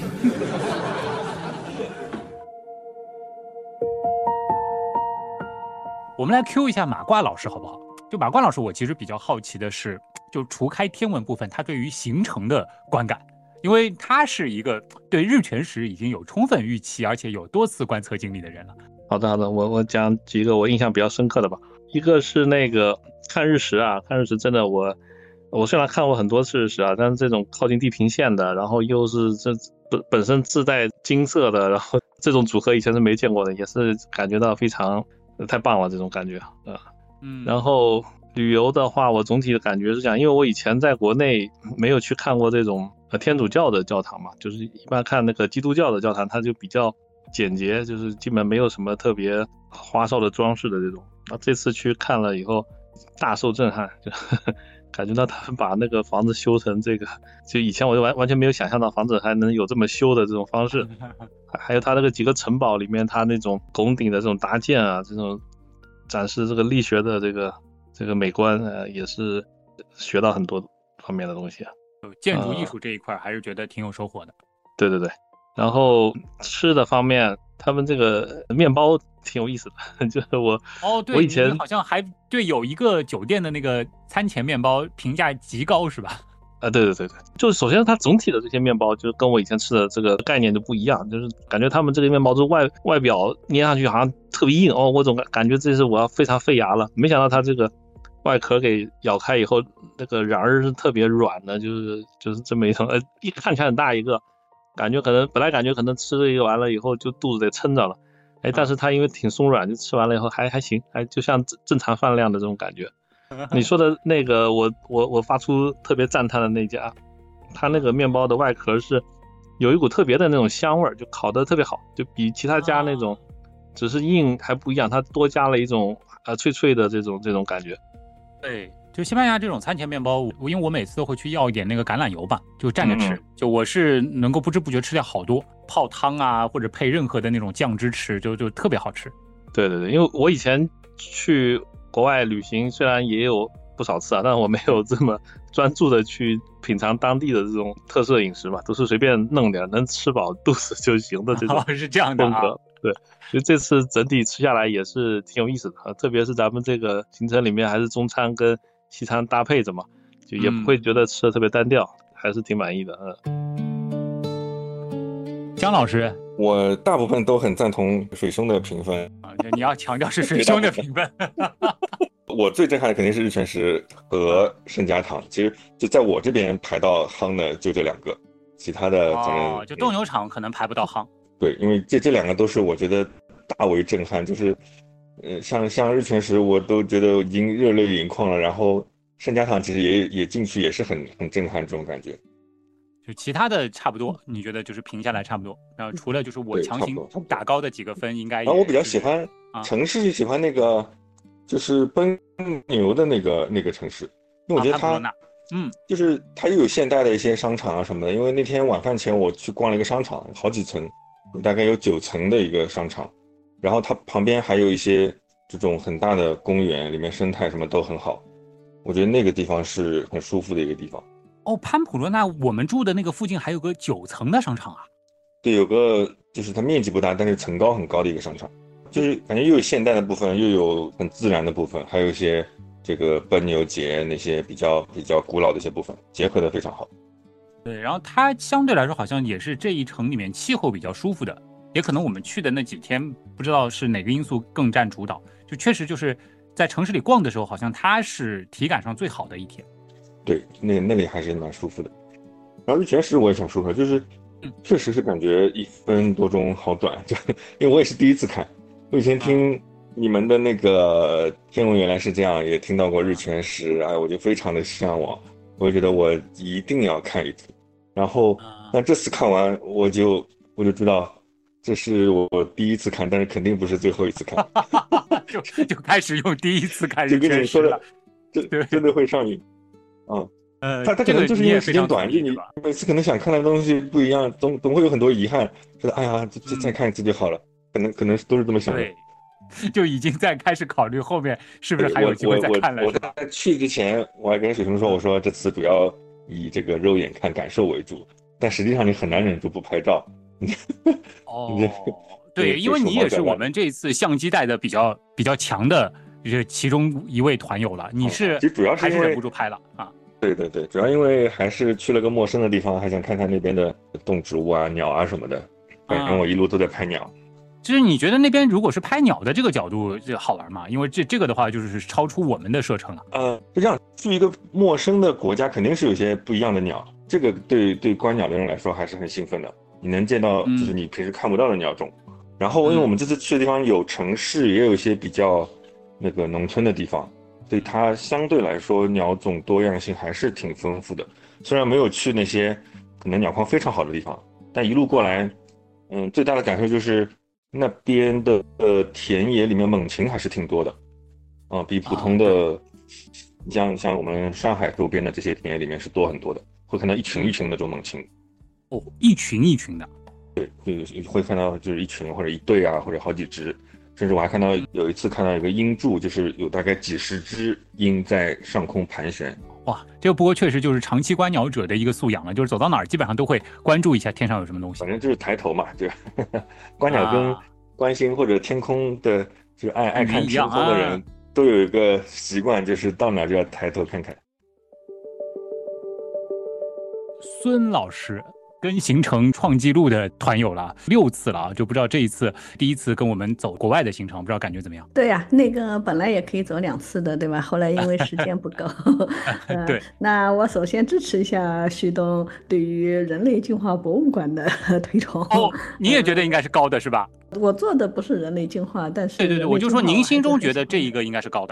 我们来 Q 一下马褂老师好不好？就马褂老师，我其实比较好奇的是，就除开天文部分，他对于行程的观感，因为他是一个对日全食已经有充分预期，而且有多次观测经历的人了。 好的好的，我我讲几个我印象比较深刻的吧。一个是那个看日食啊，看日食真的我我虽然看过很多次日食啊，但是这种靠近地平线的，然后又是这本本身自带金色的，然后这种组合以前是没见过的，也是感觉到非常太棒了这种感觉啊。嗯，然后旅游的话，我总体的感觉是这样，因为我以前在国内没有去看过这种呃天主教的教堂嘛，就是一般看那个基督教的教堂，它就比较简洁，就是基本没有什么特别花哨的装饰的这种。啊，这次去看了以后，大受震撼，就呵呵感觉到他们把那个房子修成这个，就以前我就完完全没有想象到房子还能有这么修的这种方式。还有它那个几个城堡里面，它那种拱顶的这种搭建啊，这种展示这个力学的这个这个美观，呃，也是学到很多方面的东西啊。 建筑艺术这一块还是觉得挺有收获的。 呃、对对对，然后吃的方面，他们这个面包挺有意思的，就是我哦，对， 我以前好像还对有一个酒店的那个餐前面包评价极高，是吧？ 啊，对对对对，就是首先它总体的这些面包就跟我以前吃的这个概念就不一样，就是感觉他们这个面包就外外表捏上去好像特别硬哦，我总感觉这是我要非常费牙了，没想到它这个外壳给咬开以后，那个瓤儿是特别软的，就是就是这么一种，呃，一看起来很大一个，感觉可能本来感觉可能吃了一个完了以后就肚子得撑着了，哎，但是它因为挺松软，就吃完了以后还还行，还就像正常饭量的这种感觉。你说的那个我我我发出特别赞叹的那家，它那个面包的外壳是有一股特别的那种香味，就烤得特别好，就比其他家那种只是硬还不一样，它多加了一种呃脆脆的这种这种感觉。 对， 就西班牙这种餐前面包，我因为我每次都会去要一点那个橄榄油吧，就蘸着吃，嗯、就我是能够不知不觉吃掉好多，泡汤啊或者配任何的那种酱汁吃，就就特别好吃。 对对对，因为我以前去国外旅行，虽然也有不少次啊，但是我没有这么专注的去品尝当地的这种特色饮食嘛，都是随便弄点能吃饱肚子就行的这种、 哦、是这样的啊。 对，所以这次整体吃下来也是挺有意思的啊，特别是咱们这个行程里面还是中餐跟西餐搭配着嘛，就也不会觉得吃的特别单调，嗯、还是挺满意的。 嗯，姜老师， 我大部分都很赞同水兄的评分啊，你要强调是水兄的评分。 我最震撼的肯定是日全食和圣家堂，其实就在我这边排到夯的就这两个，其他的反正、 哦、就斗牛场可能排不到夯。 对，因为这这两个都是我觉得大为震撼，就是，呃，像像日全食我都觉得已经热泪盈眶了，然后圣家堂其实也也进去也是很很震撼这种感觉。 就其他的差不多，你觉得就是评下来差不多，然后除了就是我强行打高的几个分，应该也、就是。 然后我比较喜欢城市，喜欢那个、啊、就是奔牛的那个那个城市，因为我觉得它， 啊、嗯， 就是它又有现代的一些商场啊什么的。因为那天晚饭前我去逛了一个商场，好几层。大概有九层的一个商场，然后它旁边还有一些这种很大的公园，里面生态什么都很好，我觉得那个地方是很舒服的一个地方。 哦，潘普罗纳我们住的那个附近还有个九层的商场啊？ 对，有个就是它面积不大，但是层高很高的一个商场，就是感觉又有现代的部分，又有很自然的部分，还有一些这个奔牛节那些比较比较古老的一些部分结合得非常好。 对，然后它相对来说好像也是这一城里面气候比较舒服的，也可能我们去的那几天不知道是哪个因素更占主导，就确实就是在城市里逛的时候，好像它是体感上最好的一天。 对，那那里还是蛮舒服的。然后日全食我也想说说，就是确实是感觉一分多钟好短，就因为我也是第一次看，我以前听你们的那个天文原来是这样，也听到过日全食，哎，我就非常的向往，我就觉得我一定要看一次。然后那这次看完我就我就知道这是我第一次看，但是肯定不是最后一次看。 就就开始用第一次看日全食了， 就跟你说的这真的会上瘾啊。 呃， 他他可能就是因为时间短，就你每次可能想看的东西不一样，总总会有很多遗憾，觉得哎呀再再看一次就好了，嗯、可能可能都是这么想的。 对，就已经在开始考虑后面是不是还有机会再看了。 我我在去之前我还跟水兄说，我说这次主要以这个肉眼看感受为主，但实际上你很难忍住不拍照。 哦，对，因为你也是我们这一次相机带的比较比较强的这其中一位团友了，你是其实主要是还是忍不住拍了啊？ 对对对，主要因为还是去了个陌生的地方，还想看看那边的动植物啊、鸟啊什么的。反正我一路都在拍鸟。 就是你觉得那边如果是拍鸟的这个角度就好玩吗？因为这这个的话就是超出我们的射程了。 呃，是这样，去一个陌生的国家肯定是有些不一样的鸟，这个对对观鸟的人来说还是很兴奋的。你能见到就是你平时看不到的鸟种。嗯、然后因为我们这次去的地方有城市，也有一些比较那个农村的地方，所以它相对来说鸟种多样性还是挺丰富的。虽然没有去那些可能鸟况非常好的地方，但一路过来，嗯，最大的感受就是那边的呃田野里面猛禽还是挺多的，啊、呃，比普通的、啊、像像我们上海周边的这些田野里面是多很多的，会看到一群一群的这种猛禽。 哦，一群一群的。 对，就会看到就是一群或者一对啊，或者好几只，甚至我还看到有一次看到一个鹰柱，就是有大概几十只鹰在上空盘旋。 哇，这个不过确实就是长期观鸟者的一个素养了，就是走到哪儿基本上都会关注一下天上有什么东西。 反正就是抬头嘛，就观鸟跟观星或者天空的，就是爱、啊、爱看天空的人、啊、都有一个习惯，就是到哪就要抬头看看。 孙老师跟行程创纪录的团友了六次了啊，就不知道这一次第一次跟我们走国外的行程，不知道感觉怎么样？ 对呀、啊，那个本来也可以走两次的，对吧？后来因为时间不够。呃、对，那我首先支持一下旭东对于人类进化博物馆的推崇。 哦，你也觉得应该是高的是吧？ 我做的不是人类进化，但是对对对，我就说您心中觉得这一个应该是高的。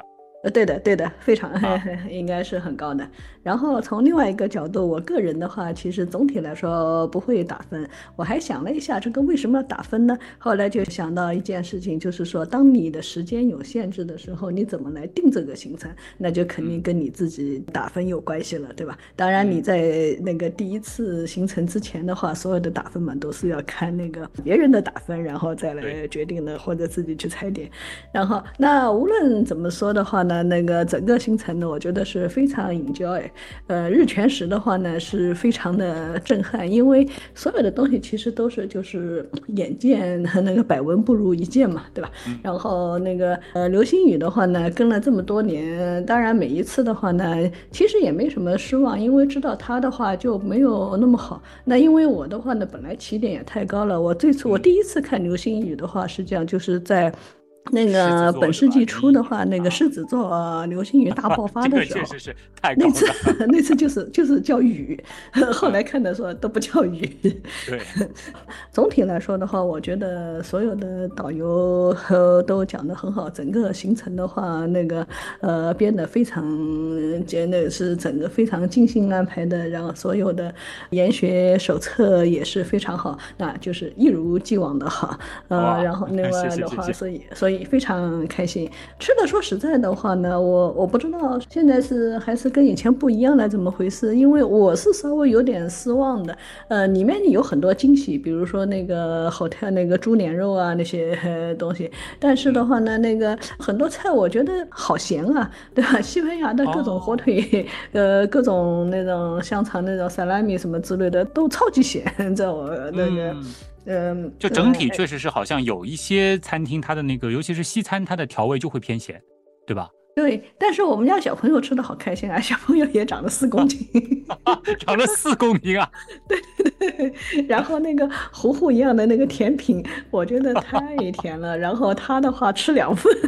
呃，对的，对的，非常、啊、应该是很高的。然后从另外一个角度，我个人的话，其实总体来说不会打分。我还想了一下，这个为什么要打分呢？后来就想到一件事情，就是说，当你的时间有限制的时候，你怎么来定这个行程，那就肯定跟你自己打分有关系了，对吧？当然，你在那个第一次行程之前的话，所有的打分嘛，都是要看那个别人的打分，然后再来决定的，或者自己去踩点。然后，那无论怎么说的话呢，那个整个行程呢，我觉得是非常 enjoy。呃，日全食的话呢，是非常的震撼，因为所有的东西其实都是就是眼见和那个百闻不如一见嘛，对吧？嗯、然后那个呃流星雨的话呢，跟了这么多年，当然每一次的话呢，其实也没什么失望，因为知道它的话就没有那么好。那因为我的话呢，本来起点也太高了，我最初我第一次看流星雨的话，实际上就是在。那个本世纪初的话，那个狮子座、呃、流星雨大爆发的时候， 这个确实是太高了。 那次那次就是就是叫雨，后来看的时候都不叫雨。 对， 总体来说的话，我觉得所有的导游、呃、都讲得很好，整个行程的话，那个呃编得非常，真的是整个非常精心安排的，然后所有的研学手册也是非常好，那就是一如既往的好。呃，然后另外的话， 谢谢谢谢所以所以。非常开心。吃的说实在的话呢，我我不知道现在是还是跟以前不一样了，怎么回事？因为我是稍微有点失望的。呃，里面有很多惊喜，比如说那个hotel那个猪脸肉啊那些、呃、东西。但是的话呢，那个很多菜我觉得好咸啊，对吧？西班牙的各种火腿，哦、呃，各种那种香肠那种萨拉米什么之类的都超级咸，在我那个。嗯嗯，就整体确实是好像有一些餐厅它的那个，尤其是西餐，它的调味就会偏咸，对吧？ 对，但是我们家小朋友吃的好开心啊，小朋友也长了四公斤， 长了四公斤啊！ 对对对，然后那个糊糊一样的那个甜品，我觉得太甜了，然后他的话吃两份。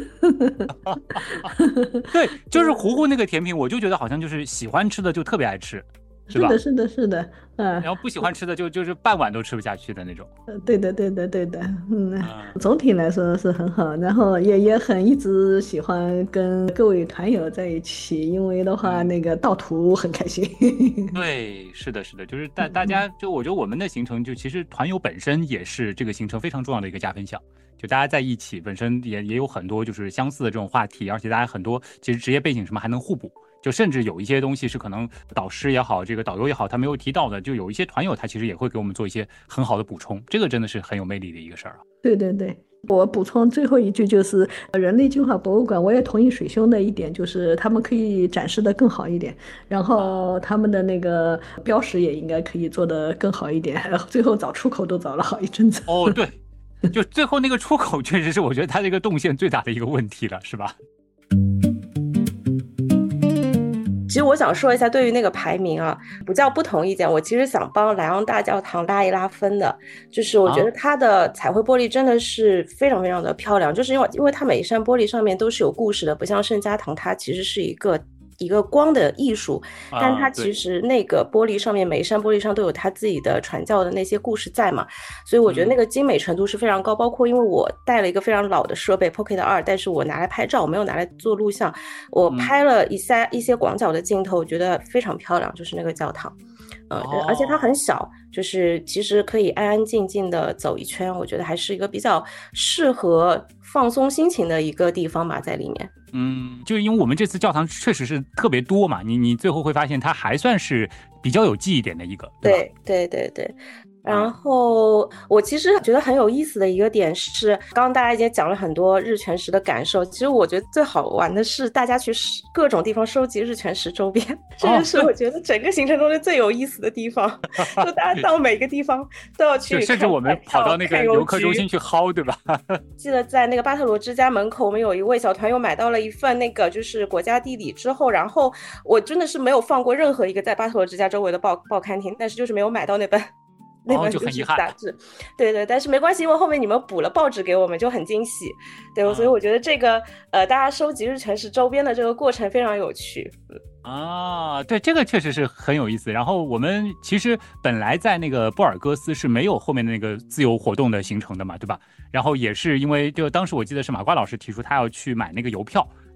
对，就是糊糊那个甜品，我就觉得好像就是喜欢吃的就特别爱吃。是吧？ 是的，是的，是的，嗯。 然后不喜欢吃的就就是半碗都吃不下去的那种。 呃，对的，对的，对的，嗯。嗯总体来说是很好，然后也也很一直喜欢跟各位团友在一起，因为的话那个盗图很开心。 对，是的，是的，就是大大家就我觉得我们的行程就其实团友本身也是这个行程非常重要的一个加分项。就大家在一起本身也也有很多就是相似的这种话题，而且大家很多其实职业背景什么还能互补。就甚至有一些东西是可能导师也好，这个导游也好，他没有提到的，就有一些团友他其实也会给我们做一些很好的补充，这个真的是很有魅力的一个事儿啊。 对对对，我补充最后一句就是人类进化博物馆，我也同意水兄的一点，就是他们可以展示的更好一点，然后他们的那个标识也应该可以做得更好一点，最后找出口都找了好一阵子。 哦，对，就最后那个出口确实是我觉得它这个动线最大的一个问题了，是吧？ 其实我想说一下，对于那个排名啊，不叫不同意见，我其实想帮莱昂大教堂拉一拉分的，就是我觉得它的彩绘玻璃真的是非常非常的漂亮，就是因为因为它每一扇玻璃上面都是有故事的，不像圣家堂它其实是一个一个光的艺术，但它其实那个玻璃上面、啊、每一扇玻璃上都有它自己的传教的那些故事在嘛，所以我觉得那个精美程度是非常高、嗯、包括因为我带了一个非常老的设备 Pocket 二，但是我拿来拍照，我没有拿来做录像，我拍了一些、嗯、一些广角的镜头，我觉得非常漂亮，就是那个教堂呃、哦，而且它很小，就是其实可以安安静静的走一圈，我觉得还是一个比较适合放松心情的一个地方吧，在里面。 嗯，就是因为我们这次教堂确实是特别多嘛，你你最后会发现它还算是比较有记忆点的一个，对吧？ 对对对对。然后我其实觉得很有意思的一个点是，刚刚大家已经讲了很多日全食的感受，其实我觉得最好玩的是大家去各种地方收集日全食周边，这个是我觉得整个行程中的最有意思的地方，哦、就大家到每个地方都要去， 甚至我们跑到那个游客中心去薅，对吧？ 记得在那个巴特罗之家门口，我们有一位小团友买到了一份那个就是国家地理之后，然后我真的是没有放过任何一个在巴特罗之家周围的报报刊亭，但是就是没有买到那本那本就很遗憾杂志，对对，但是没关系，因为后面你们补了报纸给我们，就很惊喜，对、啊，所以我觉得这个呃，大家收集日全食周边的这个过程非常有趣。 啊，对，这个确实是很有意思。然后我们其实本来在那个布尔戈斯是没有后面的那个自由活动的行程的嘛，对吧？然后也是因为就当时我记得是马瓜老师提出他要去买那个邮票。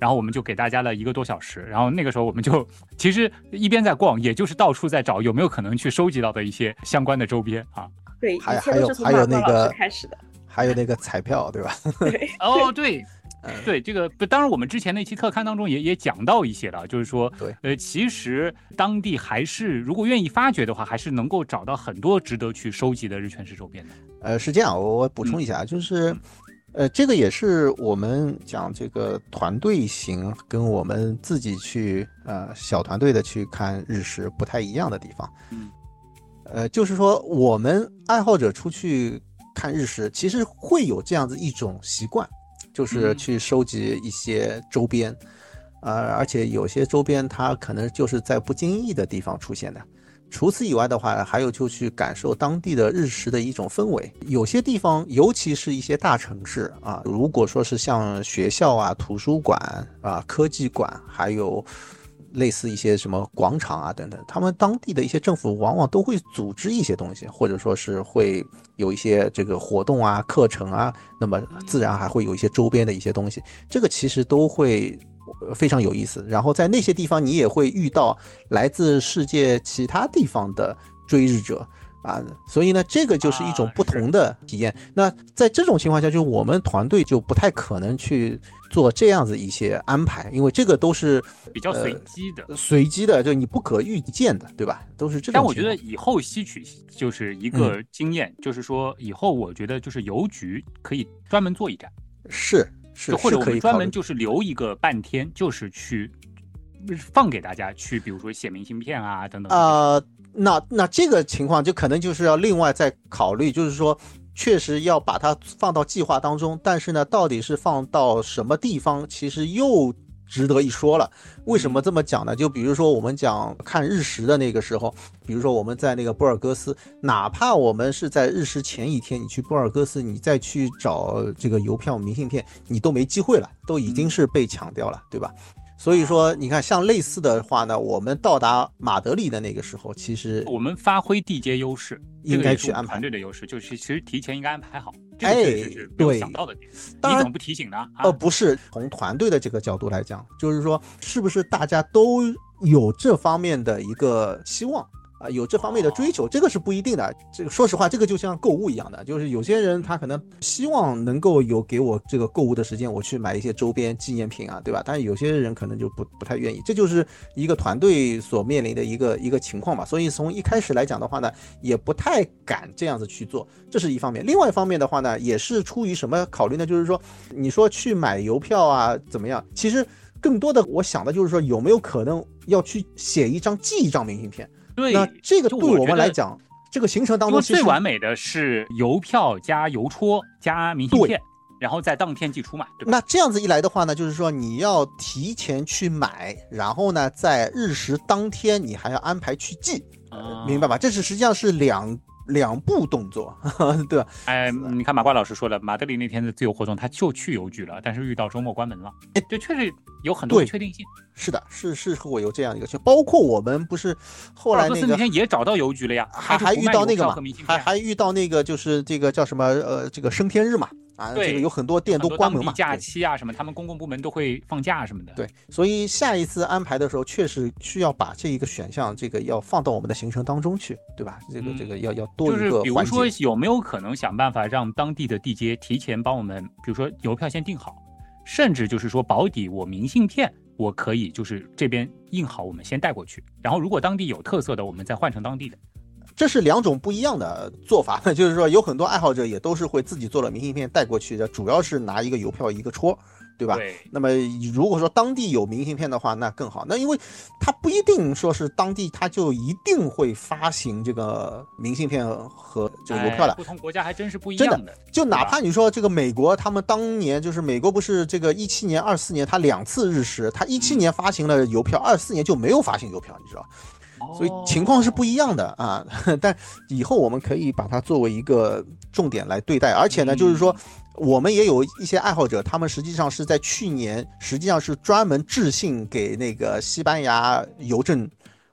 然后我们就给大家了一个多小时，然后那个时候我们就其实一边在逛，也就是到处在找有没有可能去收集到的一些相关的周边啊。 对， 还还有还有那个开始的， 还有那个彩票，对吧？ 对， 哦，对。对这个，当然我们之前那期特刊当中也也讲到一些了，就是说， 对， 呃，其实当地还是如果愿意发掘的话，还是能够找到很多值得去收集的日全食周边的。 呃，是这样，我我补充一下，嗯、就是，呃，这个也是我们讲这个团队型跟我们自己去呃小团队的去看日食不太一样的地方。 嗯， 呃，就是说我们爱好者出去看日食，其实会有这样子一种习惯。就是去收集一些周边，嗯、呃，而且有些周边它可能就是在不经意的地方出现的。除此以外的话，还有就去感受当地的日食的一种氛围。有些地方，尤其是一些大城市啊，如果说是像学校啊、图书馆啊、科技馆，还有类似一些什么广场啊等等，他们当地的一些政府往往都会组织一些东西，或者说是会有一些这个活动啊、课程啊，那么自然还会有一些周边的一些东西，这个其实都会非常有意思。然后在那些地方，你也会遇到来自世界其他地方的追日者啊，所以呢，这个就是一种不同的体验。啊、那在这种情况下，就我们团队就不太可能去做这样子一些安排，因为这个都是比较随机的， 呃、随机的，就你不可预见的，对吧？都是这种。 但我觉得以后吸取就是一个经验，嗯、就是说以后我觉得就是邮局可以专门做一站， 是是， 或者我们专门就是留一个半天，就是去放给大家去，比如说写明信片啊等等。 呃，那那这个情况就可能就是要另外再考虑，就是说。确实要把它放到计划当中，但是呢，到底是放到什么地方，其实又值得一说了。为什么这么讲呢？就比如说我们讲看日食的那个时候，比如说我们在那个波尔戈斯，哪怕我们是在日食前一天，你去波尔戈斯，你再去找这个邮票、明信片，你都没机会了，都已经是被抢掉了，对吧？所以说，你看，像类似的话呢，我们到达马德里的那个时候，其实我们发挥地接优势， 应该去安排团队的优势，就是其实提前应该安排好。这个确实是没有想到的点，你怎么不提醒呢？啊、 呃，不是从团队的这个角度来讲，就是说，是不是大家都有这方面的一个希望？啊，有这方面的追求，这个是不一定的。这个说实话，这个就像购物一样的，就是有些人他可能希望能够有给我这个购物的时间，我去买一些周边纪念品啊，对吧？但是有些人可能就不不太愿意，这就是一个团队所面临的一个一个情况吧。所以从一开始来讲的话呢，也不太敢这样子去做，这是一方面。另外一方面的话呢，也是出于什么考虑呢？就是说，你说去买邮票啊，怎么样？其实更多的我想的就是说，有没有可能要去写一张寄一张明信片？ 对， 那这个对我们来讲，这个行程当中其实最完美的是邮票加邮戳加明信片，然后在当天寄出嘛，对吧？ 那这样子一来的话呢，就是说你要提前去买，然后呢，在日食当天你还要安排去寄，啊、明白吧？这是实际上是两两步动作，对吧？ 哎，你看马瓜老师说了，马德里那天的自由活动他就去邮局了，但是遇到周末关门了，哎，这确实有很多不确定性。 是的，是是会有这样一个情况，包括我们不是后来那个那天也找到邮局了呀， 还还遇到那个嘛，还还遇到那个就是这个叫什么呃这个升天日嘛。啊，这个有很多店都关门嘛， 假期啊什么，他们公共部门都会放假什么的。 对，所以下一次安排的时候，确实需要把这一个选项，这个要放到我们的行程当中去，对吧？这个、嗯、这个要要多一个环节。 就是比如说，有没有可能想办法让当地的地接提前帮我们，比如说邮票先订好，甚至就是说保底我明信片，我可以就是这边印好，我们先带过去，然后如果当地有特色的，我们再换成当地的。 这是两种不一样的做法，就是说有很多爱好者也都是会自己做了明信片带过去的，主要是拿一个邮票一个戳，对吧？ 对。 那么如果说当地有明信片的话，那更好。那因为它不一定说是当地它就一定会发行这个明信片和这个邮票的、 哎，不同国家还真是不一样的。 真的，就哪怕你说这个美国，他们当年就是美国不是这个一七年、二四年，它两次日食，它一七年发行了邮票，二四年就没有发行邮票，你知道？所以情况是不一样的啊，但以后我们可以把它作为一个重点来对待，而且呢，就是说我们也有一些爱好者，他们实际上是在去年，实际上是专门致信给那个西班牙邮政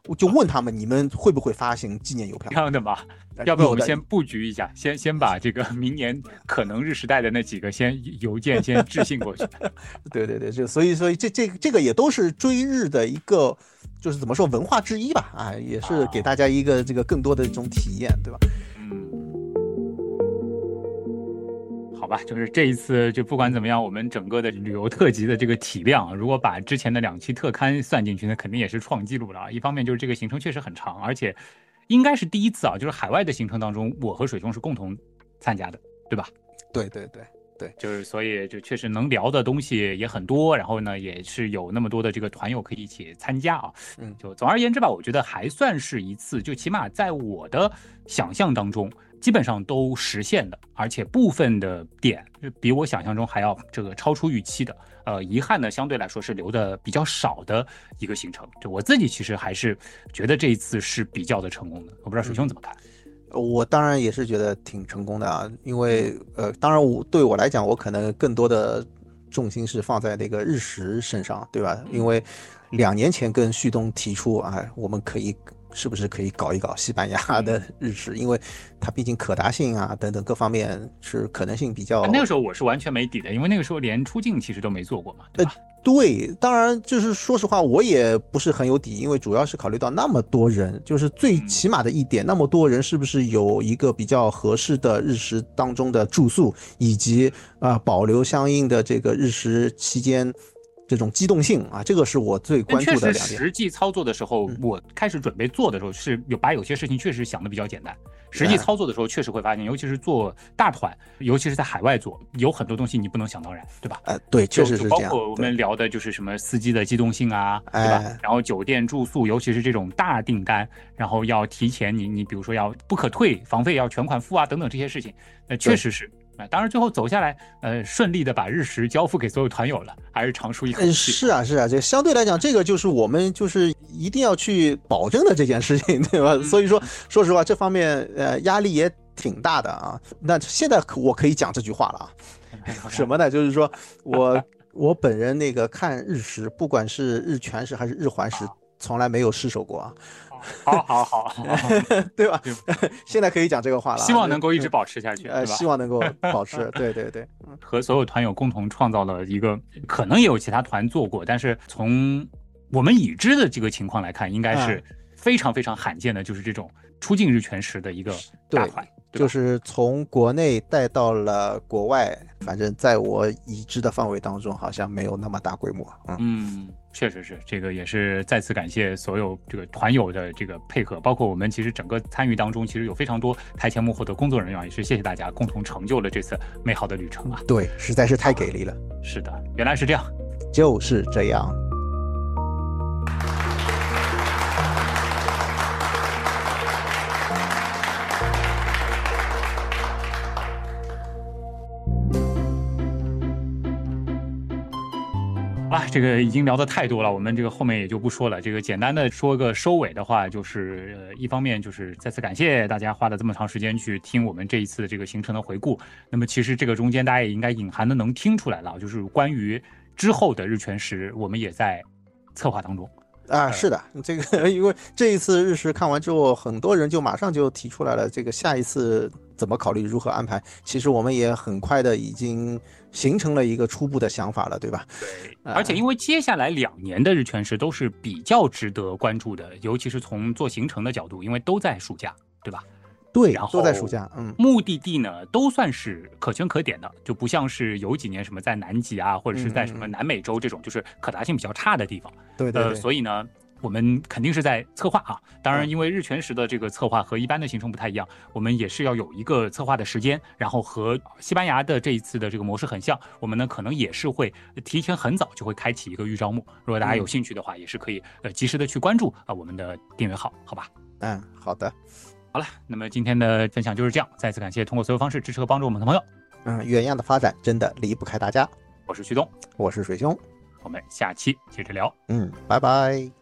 我就问他们，你们会不会发行纪念邮票？ 这样的吧，要不然我们先布局一下，先先把这个明年可能日时代的那几个先邮件先致信过去。 对对对，就所以所以这这这个也都是追日的一个，就是怎么说文化之一吧，啊，也是给大家一个这个更多的这种体验，对吧？ 好吧，就是这一次，就不管怎么样，我们整个的旅游特辑的这个体量，如果把之前的两期特刊算进去，那肯定也是创纪录了啊。一方面就是这个行程确实很长，而且应该是第一次啊，就是海外的行程当中，我和水兄是共同参加的，对吧？ 对对对对， 就是所以就确实能聊的东西也很多，然后呢，也是有那么多的这个团友可以一起参加啊。 嗯， 就总而言之吧，我觉得还算是一次，就起码在我的想象当中。基本上都实现的，而且部分的点比我想象中还要这个超出预期的。呃，遗憾呢，相对来说是留的比较少的一个行程。就我自己其实还是觉得这一次是比较的成功的。我不知道水兄怎么看？ 嗯、我当然也是觉得挺成功的啊，因为呃，当然我对我来讲，我可能更多的重心是放在那个日食身上，对吧？因为两年前跟旭东提出啊，我们可以。是不是可以搞一搞西班牙的日食？因为它毕竟可达性啊等等各方面是可能性比较。 那个时候我是完全没底的，因为那个时候连出境其实都没做过嘛，对吧？ 呃、对，当然就是说实话，我也不是很有底，因为主要是考虑到那么多人，就是最起码的一点，嗯、那么多人是不是有一个比较合适的日食当中的住宿，以及啊、呃、保留相应的这个日食期间。这种机动性啊，这个是我最关注的两点。 确实，实际操作的时候，嗯、我开始准备做的时候是有把有些事情确实想的比较简单。实际操作的时候，确实会发现，尤其是做大团，尤其是在海外做，有很多东西你不能想当然，对吧？ 呃，对，确实是这样。 包括我们聊的就是什么司机的机动性啊，对吧？ 哎、 然后酒店住宿，尤其是这种大订单，然后要提前你你比如说要不可退，房费要全款付啊，等等这些事情，那、呃、确实是。当然，最后走下来，呃，顺利的把日食交付给所有团友了，还是长舒一口气。 是啊，是啊，这相对来讲，这个就是我们就是一定要去保证的这件事情，对吧？嗯、所以说，说实话，这方面呃压力也挺大的啊。那现在我可以讲这句话了啊，什么呢？就是说我我本人那个看日食，不管是日全食还是日环食，从来没有失手过啊。 好好好好， 对吧？现在可以讲这个话了， 希望能够一直保持下去， 呃，希望能够保持，对对对， 和所有团友共同创造了一个，可能也有其他团做过，但是从我们已知的这个情况来看，应该是非常非常罕见的，就是这种出境日全食的一个大团。 就是从国内带到了国外，反正在我已知的范围当中，好像没有那么大规模。嗯， 嗯确实是，这个也是再次感谢所有这个团友的这个配合，包括我们其实整个参与当中，其实有非常多台前幕后的工作人员，也是谢谢大家共同成就了这次美好的旅程啊！ 对，实在是太给力了。 是的，原来是这样， 就是这样。 啊，这个已经聊得太多了，我们这个后面也就不说了。这个简单的说个收尾的话，就是呃，一方面就是再次感谢大家花了这么长时间去听我们这一次这个行程的回顾。那么其实这个中间大家也应该隐含的能听出来了，就是关于之后的日全食，我们也在策划当中。 啊，是的，这个因为这一次日食看完之后，很多人就马上就提出来了，这个下一次怎么考虑如何安排。其实我们也很快的已经形成了一个初步的想法了，对吧？ 对，而且因为接下来两年的日全食都是比较值得关注的，尤其是从做行程的角度，因为都在暑假，对吧？ 对， 然后都在暑假，嗯， 目的地呢都算是可圈可点的，就不像是有几年什么在南极啊，或者是在什么南美洲这种就是可达性比较差的地方。 对对对， 呃，所以呢，我们肯定是在策划啊。当然，因为日全食的这个策划和一般的行程不太一样，我们也是要有一个策划的时间，然后和西班牙的这一次的这个模式很像，我们呢可能也是会提前很早就会开启一个预招募，如果大家有兴趣的话，也是可以呃及时的去关注啊、呃、我们的订阅号，好吧？ 嗯，好的。 好了，那么今天的分享就是这样，再次感谢通过所有方式支持和帮助我们的朋友。 嗯，远洋的发展真的离不开大家。 我是旭东， 我是水兄， 我们下期接着聊。 嗯，拜拜。